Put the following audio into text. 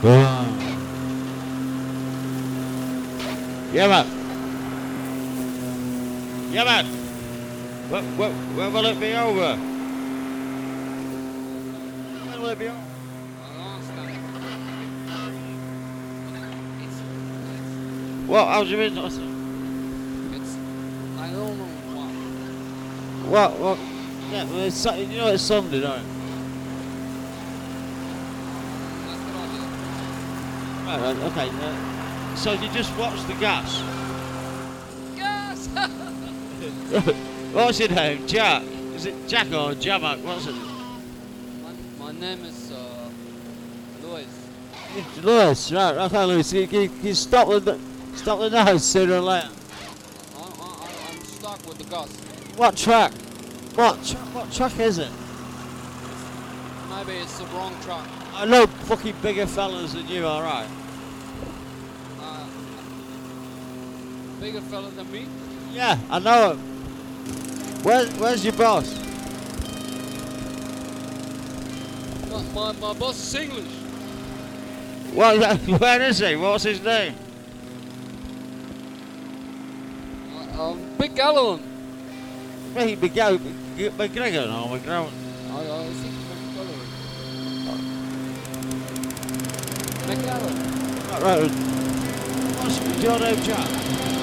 Yeah, man. Yeah, man. When will it be over? When will it be over? What? How do you mean? It's, I don't know what. What? Yeah, well, it's, you know it's Sunday, don't you? That's what I Right, okay. So you just watch the gas? Yes! What's your name? Jack? Is it Jack or Jamak? What's it? My name is Louis. Lewis, right, okay, Lewis. You stop the nose sooner or later. I'm stuck with the gas. What track? What track is it? Maybe it's the wrong track. I know fucking bigger fellas than you, alright? Bigger fella than me? Yeah, I know him. Where's your boss? My boss is English. Well, where is he? What's his name? Big Allen. Big McGregor or McGregor? I think McAllen. Right. What's your name, Jack?